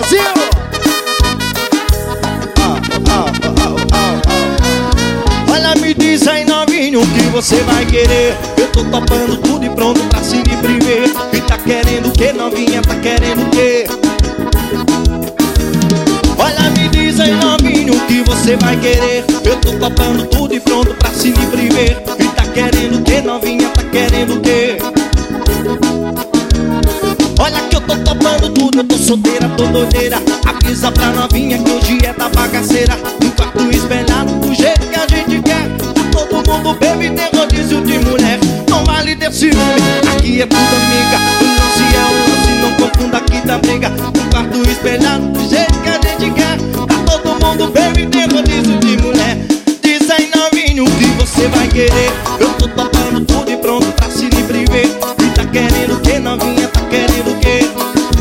Brasil. Olha, me diz aí, novinho, o que você vai querer. Eu tô topando tudo e pronto pra se livre ver. E tá querendo o que, novinha, tá querendo o que? Olha, me diz aí, novinho, o que você vai querer. Eu tô topando tudo e pronto pra se livre ver. E tá querendo o que, novinha, tá querendo o que? Olha que eu tô topando tudo, eu tô solteira, tô doideira. Avisa pra novinha que hoje é da bagaceira. No quarto espelhado, do jeito que a gente quer. Tá todo mundo bebe, tem rodízio de mulher. Não vale ter ciúme, aqui é tudo amiga. O lance é o lance, não confunda aqui da briga. No quarto espelhado, do jeito que a gente quer. Tá todo mundo bebe, tem rodízio de mulher. Diz aí, novinho, o que você vai querer. Eu tô topando tudo e pronto pra se livre ver. E tá querendo o que, novinha, tá querendo o que?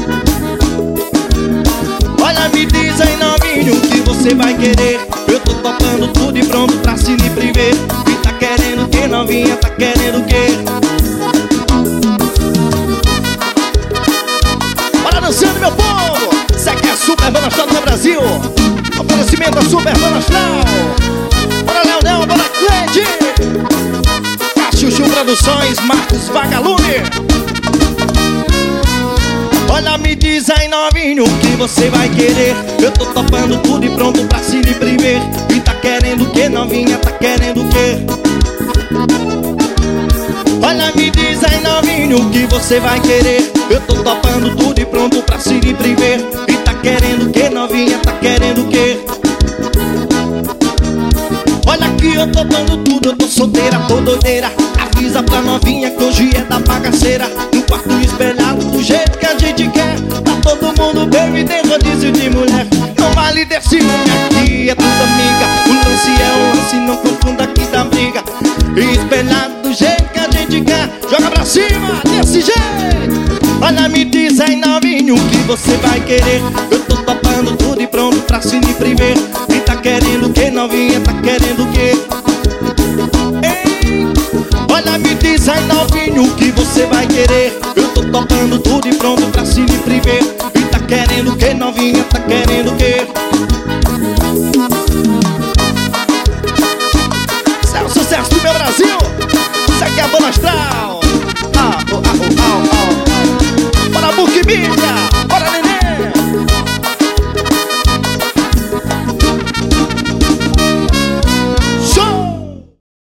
Olha, me diz aí, novinho, o que você vai querer. Eu tô topando tudo e pronto pra se livre ver. E tá querendo o que, novinha, tá querendo o que? Bora dançando, meu povo. Isso aqui é a Super Banda Astral do Brasil. Oferecimento da Super Banda Astral. Bora, Leonel, bora, Cleide. Chuchu Produções, Marcos Vagalume. Olha, me diz aí, novinho, o que você vai querer. Eu tô topando tudo e pronto pra se livre ver. E tá querendo o que, novinha, tá querendo o que? Olha, me diz aí, novinho, o que você vai querer. Eu tô topando tudo e pronto pra se livre ver. E tá querendo o que, novinha, tá querendo o que? Olha que eu tô dando tudo, eu tô solteira, tô doideira. Avisa pra novinha que hoje é da bagaceira. No quarto espelhado, do jeito que a gente quer. Tá todo mundo bem e tem rodízio de mulher. Não vale ter ciúme, aqui é tudo amiga. O lance é o lance, não confunda aqui da briga. Espelhado do jeito que a gente quer. Joga pra cima, desse jeito. Olha, me diz aí, novinho, o que você vai querer. Eu tô topando tudo e pronto pra se livre ver. E tá querendo o que, novinha, tá querendo o que? Ei, olha, me diz aí, novinho, o que você vai querer. Eu tô topando tudo e pronto pra se livre ver. E tá querendo o que, novinha, tá querendo o que?